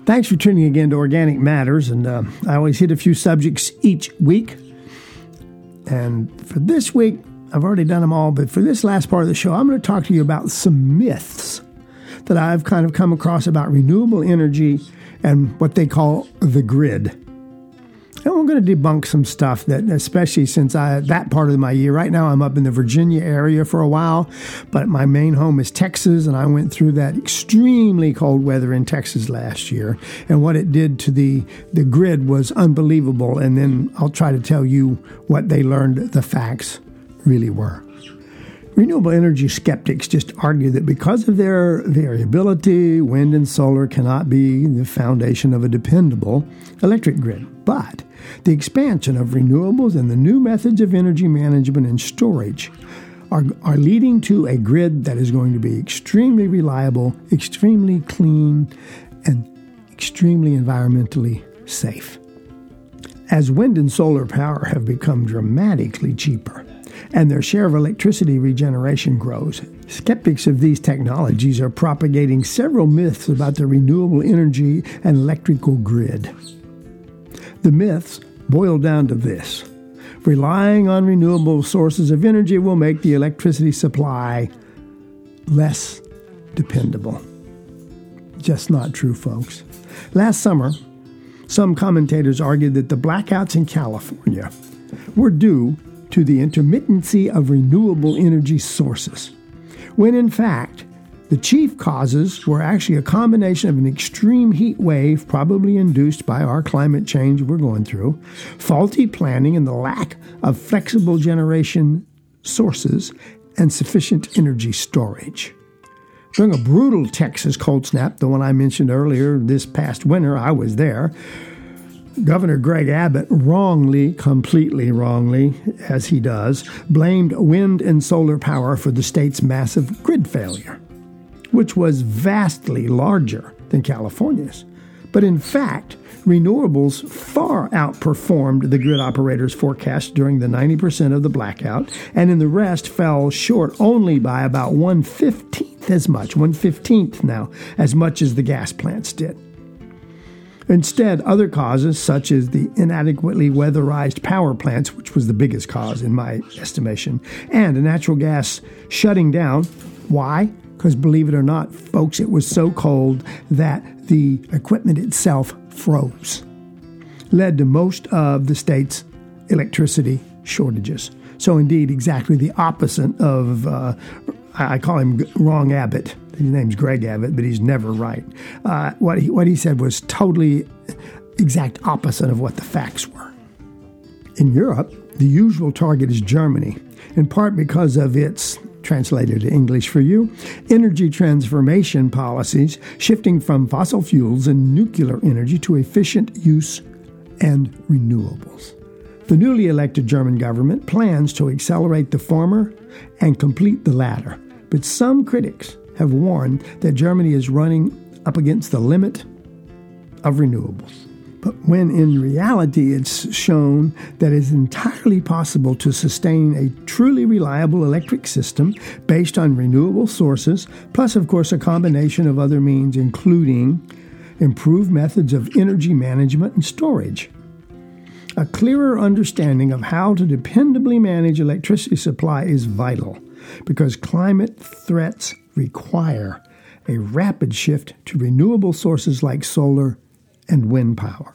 Thanks for tuning again to Organic Matters, and I always hit a few subjects each week. And for this week, I've already done them all, but for this last part of the show, I'm going to talk to you about some myths that I've kind of come across about renewable energy and what they call the grid. And we're going to debunk some stuff that, especially since that part of my year, right now I'm up in the Virginia area for a while, but my main home is Texas, and I went through that extremely cold weather in Texas last year, and what it did to the grid was unbelievable, and then I'll try to tell you what they learned the facts really were. Renewable energy skeptics just argue that because of their variability, wind and solar cannot be the foundation of a dependable electric grid. But the expansion of renewables and the new methods of energy management and storage are leading to a grid that is going to be extremely reliable, extremely clean, and extremely environmentally safe. As wind and solar power have become dramatically cheaper, and their share of electricity regeneration grows, skeptics of these technologies are propagating several myths about the renewable energy and electrical grid. The myths boil down to this: relying on renewable sources of energy will make the electricity supply less dependable. Just not true, folks. Last summer, some commentators argued that the blackouts in California were due to the intermittency of renewable energy sources, when in fact, the chief causes were actually a combination of an extreme heat wave, probably induced by our climate change we're going through, faulty planning and the lack of flexible generation sources, and sufficient energy storage. During a brutal Texas cold snap, the one I mentioned earlier this past winter, I was there, Governor Greg Abbott completely wrongly, as he does, blamed wind and solar power for the state's massive grid failure, which was vastly larger than California's. But in fact, renewables far outperformed the grid operators' forecast during the 90% of the blackout, and in the rest fell short only by about 1/15th as much as the gas plants did. Instead, other causes, such as the inadequately weatherized power plants, which was the biggest cause in my estimation, and natural gas shutting down. Why? Because believe it or not, folks, it was so cold that the equipment itself froze, led to most of the state's electricity shortages. So indeed, exactly the opposite of, I call him Wrong Abbott. His name's Greg Abbott, but he's never right. What he said was totally exact opposite of what the facts were. In Europe, the usual target is Germany, in part because of its, translated to English for you, energy transformation policies, shifting from fossil fuels and nuclear energy to efficient use and renewables. The newly elected German government plans to accelerate the former and complete the latter, but some critics have warned that Germany is running up against the limit of renewables. But when in reality it's shown that it's entirely possible to sustain a truly reliable electric system based on renewable sources, plus of course a combination of other means including improved methods of energy management and storage. A clearer understanding of how to dependably manage electricity supply is vital, because climate threats require a rapid shift to renewable sources like solar and wind power.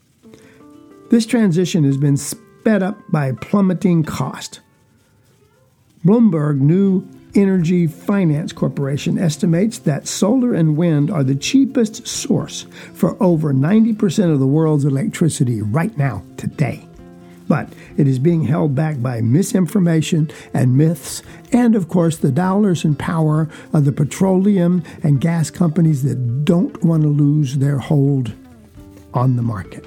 This transition has been sped up by plummeting cost. Bloomberg New Energy Finance Corporation estimates that solar and wind are the cheapest source for over 90% of the world's electricity right now, today. But it is being held back by misinformation and myths, and of course the dollars and power of the petroleum and gas companies that don't want to lose their hold on the market.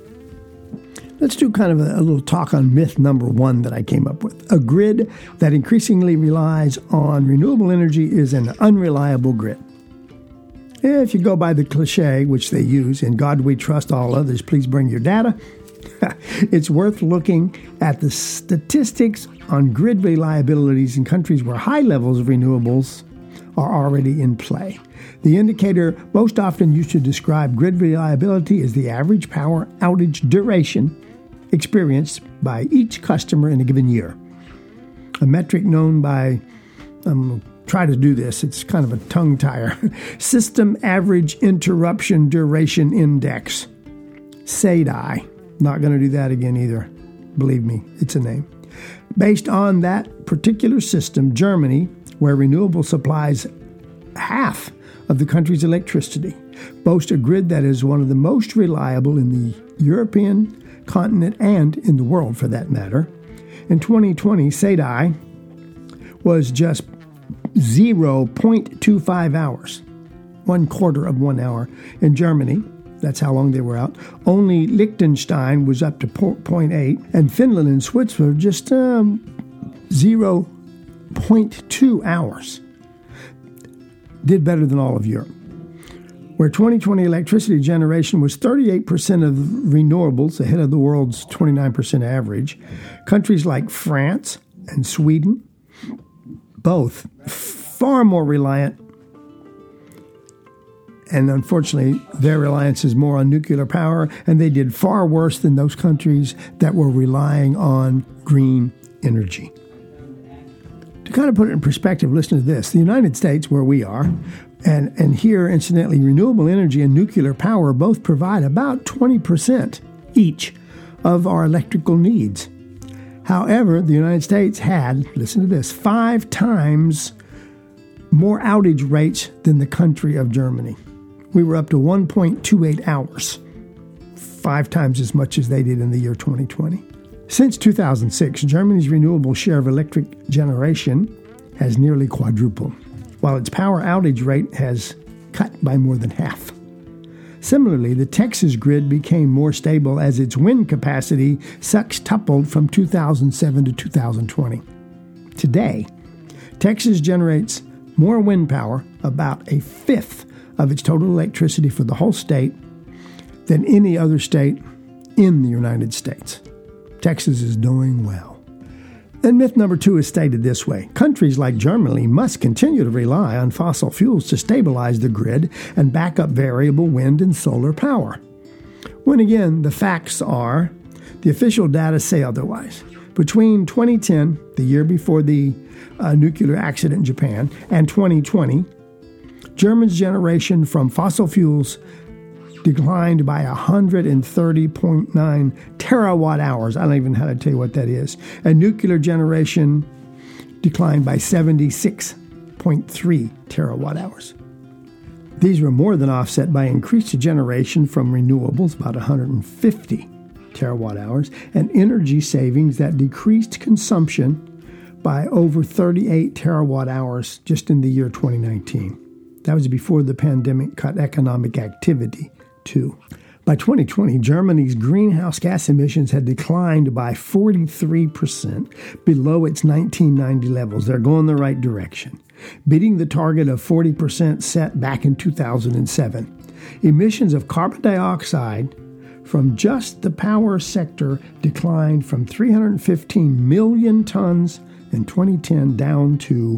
Let's do kind of a little talk on myth number one that I came up with. A grid that increasingly relies on renewable energy is an unreliable grid. If you go by the cliche, which they use, "In God we trust, all others, please bring your data," it's worth looking at the statistics on grid reliabilities in countries where high levels of renewables are already in play. The indicator most often used to describe grid reliability is the average power outage duration experienced by each customer in a given year. A metric known by, try to do this, it's kind of a tongue tire, System Average Interruption Duration Index, SAIDI. Not going to do that again either. Believe me, it's a name. Based on that particular system, Germany, where renewable supplies half of the country's electricity, boasts a grid that is one of the most reliable in the European continent and in the world for that matter. In 2020, SAIDI was just 0.25 hours, 1/4 of 1 hour. In Germany, that's how long they were out. Only Liechtenstein was up to 0.8, and Finland and Switzerland just 0.2 hours. Did better than all of Europe. Where 2020 electricity generation was 38% of renewables, ahead of the world's 29% average, countries like France and Sweden, both far more reliant, and unfortunately their reliance is more on nuclear power, and they did far worse than those countries that were relying on green energy. To kind of put it in perspective, listen to this. The United States, where we are, and here, incidentally, renewable energy and nuclear power both provide about 20% each of our electrical needs. However, the United States had, listen to this, 5 times more outage rates than the country of Germany. We were up to 1.28 hours, 5 times as much as they did in the year 2020. Since 2006, Germany's renewable share of electric generation has nearly quadrupled, while its power outage rate has cut by more than half. Similarly, the Texas grid became more stable as its wind capacity sextupled from 2007 to 2020. Today, Texas generates more wind power, about a fifth of its total electricity for the whole state, than any other state in the United States. Texas is doing well. And myth number 2 is stated this way. Countries like Germany must continue to rely on fossil fuels to stabilize the grid and back up variable wind and solar power. When again, the facts are, the official data say otherwise. Between 2010, the year before the nuclear accident in Japan, and 2020, Germany's generation from fossil fuels declined by 130.9 terawatt hours. I don't even know how to tell you what that is. And nuclear generation declined by 76.3 terawatt hours. These were more than offset by increased generation from renewables, about 150 terawatt hours, and energy savings that decreased consumption by over 38 terawatt hours just in the year 2019. That was before the pandemic cut economic activity, too. By 2020, Germany's greenhouse gas emissions had declined by 43% below its 1990 levels. They're going the right direction, beating the target of 40% set back in 2007. Emissions of carbon dioxide from just the power sector declined from 315 million tons in 2010 down to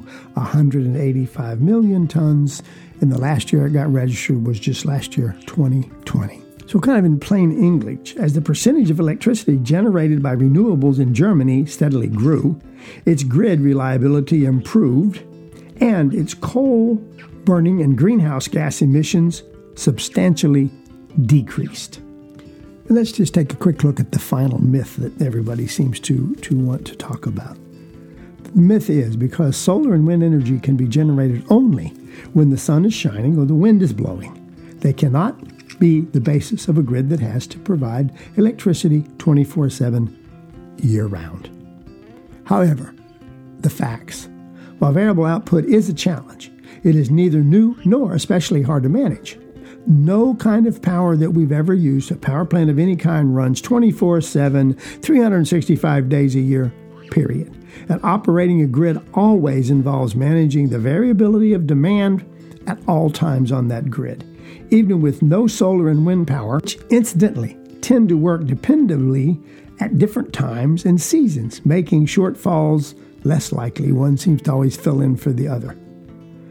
185 million tons. In the last year it got registered was just last year, 2020. So kind of in plain English, as the percentage of electricity generated by renewables in Germany steadily grew, its grid reliability improved, and its coal burning and greenhouse gas emissions substantially decreased. And let's just take a quick look at the final myth that everybody seems to want to talk about. The myth is because solar and wind energy can be generated only when the sun is shining or the wind is blowing, they cannot be the basis of a grid that has to provide electricity 24/7 year-round. However, the facts. While variable output is a challenge, it is neither new nor especially hard to manage. No kind of power that we've ever used, a power plant of any kind, runs 24/7, 365 days a year, period. And operating a grid always involves managing the variability of demand at all times on that grid. Even with no solar and wind power, which incidentally tend to work dependably at different times and seasons, making shortfalls less likely. One seems to always fill in for the other.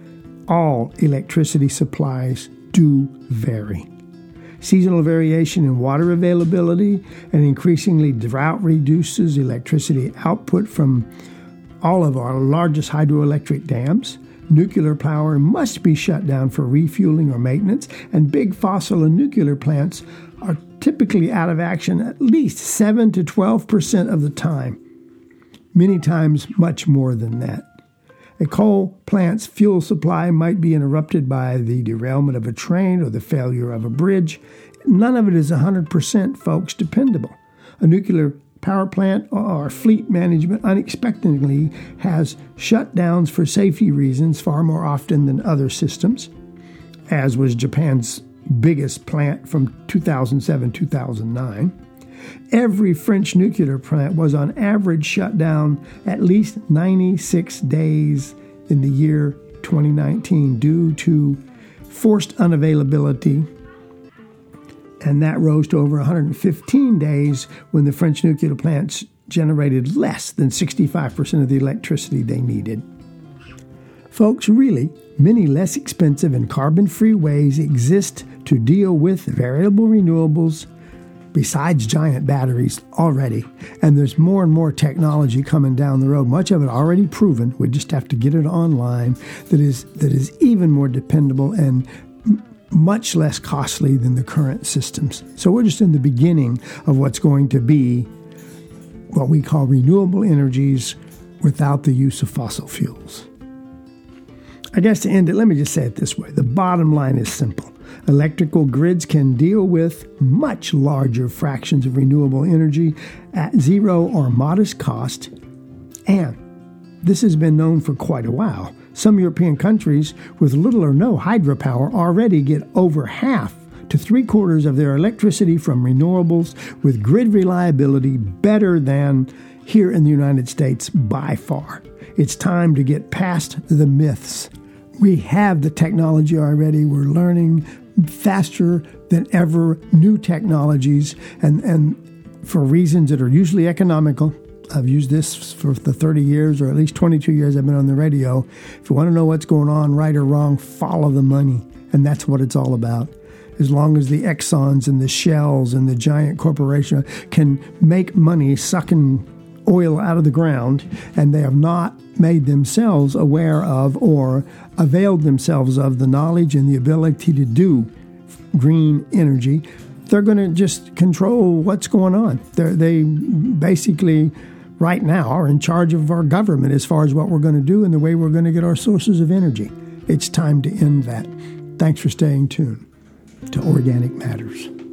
all electricity supplies do vary. Seasonal variation in water availability and increasingly drought reduces electricity output from all of our largest hydroelectric dams. Nuclear power must be shut down for refueling or maintenance, and big fossil and nuclear plants are typically out of action at least 7 to 12% of the time, many times much more than that. A coal plant's fuel supply might be interrupted by the derailment of a train or the failure of a bridge. None of it is 100%, folks, dependable. A nuclear power plant or fleet management unexpectedly has shutdowns for safety reasons far more often than other systems, as was Japan's biggest plant from 2007-2009. Every French nuclear plant was on average shut down at least 96 days in the year 2019 due to forced unavailability, and that rose to over 115 days when the French nuclear plants generated less than 65% of the electricity they needed. Folks, really, many less expensive and carbon-free ways exist to deal with variable renewables besides giant batteries already. And there's more and more technology coming down the road, much of it already proven. We just have to get it online that is even more dependable and much less costly than the current systems. So we're just in the beginning of what's going to be what we call renewable energies without the use of fossil fuels. I guess to end it, let me just say it this way. The bottom line is simple. Electrical grids can deal with much larger fractions of renewable energy at zero or modest cost, and this has been known for quite a while. Some European countries with little or no hydropower already get over half to 3/4 of their electricity from renewables with grid reliability better than here in the United States by far. It's time to get past the myths. We have the technology already. We're learning faster than ever new technologies, and for reasons that are usually economical. I've used this for the 30 years or at least 22 years I've been on the radio. If you want to know what's going on, right or wrong, follow the money. And that's what it's all about. As long as the Exxons and the Shells and the giant corporations can make money sucking oil out of the ground, and they have not made themselves aware of or availed themselves of the knowledge and the ability to do green energy, they're going to just control what's going on. They basically right now are in charge of our government as far as what we're going to do and the way we're going to get our sources of energy. It's time to end that. Thanks for staying tuned to Organic Matters.